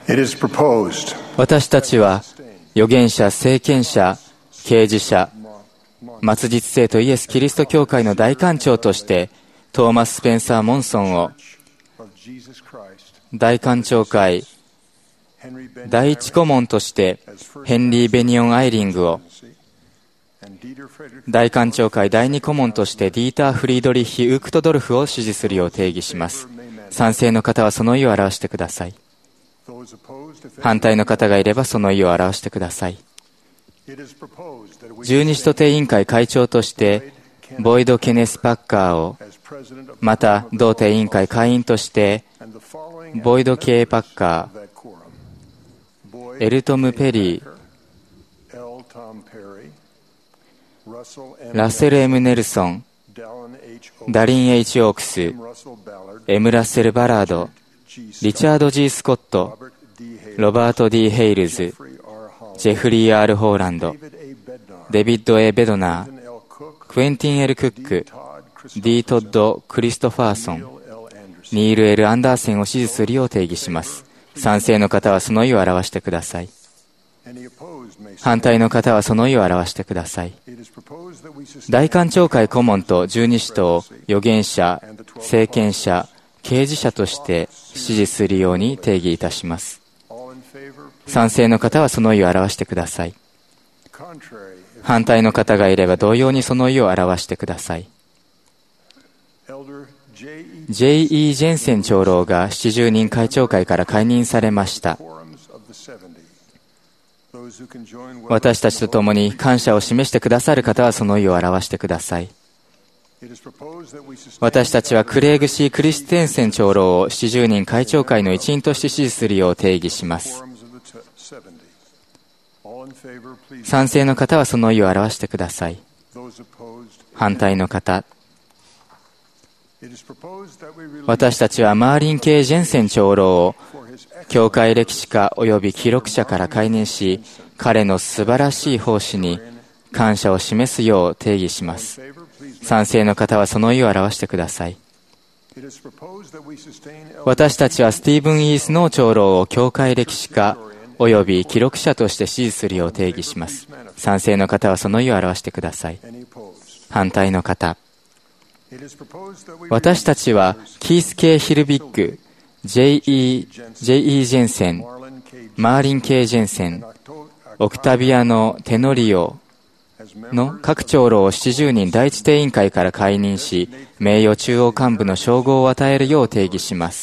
私たちは預言者、聖賢者、啓示者、末日聖徒イエス・キリスト教会の大官長としてトーマス・スペンサー・モンソンを大官長会第一顧問としてヘンリー・ベニオン・アイリングを大官長会第二顧問としてディーター・フリードリッヒ・ウークトドルフを支持するよう定義します。賛成の方はその意を表してください。反対の方がいればその意を表してください。十二使徒定委員会会長としてボイド・ケネス・パッカーを、また同定委員会会員としてボイド・ケイ・パッカー、エルトム・ペリー、ラッセル・エム・ネルソン、ダリン・ H ・オークス、エム・ラッセル・バラード、リチャード・ G ・スコット、ロバート・ D ・ヘイルズ、ジェフリー・ R ・ホーランド、デビッド・ A ・ベドナー、クエンティン・L・クック、ディー・トッド・クリストファーソン、ニール・L・アンダーセンを支持するよう定義します。賛成の方はその意を表してください。反対の方はその意を表してください。大官長会顧問と十二使徒を預言者、聖賢者、啓示者として支持するように定義いたします。賛成の方はその意を表してください。反対の方がいれば同様にその意を表してください。J.E. ジェンセン長老が70人会長会から解任されました。私たちと共に感謝を示してくださる方はその意を表してください。私たちはクレイグ・シー・クリステンセン長老を70人会長会の一員として支持するよう定義します。賛成の方はその意を表してください。反対の方。私たちはマーリン・K・ジェンセン長老を教会歴史家及び記録者から解任し、彼の素晴らしい奉仕に感謝を示すよう定義します。賛成の方はその意を表してください。私たちはスティーブン・イースノー長老を教会歴史家及び記録者として支持するよう定義します。賛成の方はその意を表してください。反対の方。私たちはキース・K・ヒルビック、J.E. ジェンセン、マーリン・K・ジェンセン、オクタビアノ・テノリオの各長老を70人第一定委員会から解任し、名誉中央幹部の称号を与えるよう定義します。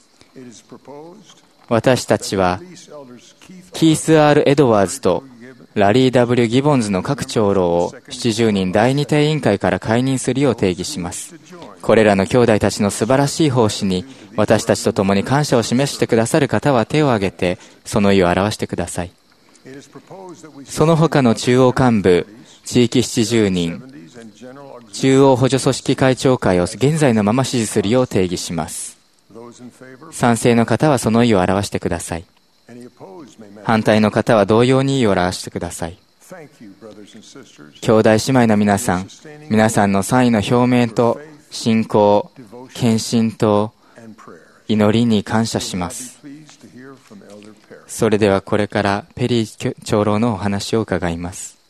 私たちはキース・ R ・エドワーズとラリー・ W ・ギボンズの各長老を70人第二定委員会から解任するよう定義します。これらの兄弟たちの素晴らしい奉仕に私たちと共に感謝を示してくださる方は手を挙げてその意を表してください。その他の中央幹部、地域70人、中央補助組織会長会を現在のまま支持するよう定義します。賛成の方はその意を表してください。反対の方は同様に意を表してください。兄弟姉妹の皆さん、皆さんの賛意の表明と信仰、献身と祈りに感謝します。それではこれからペリー長老のお話を伺います。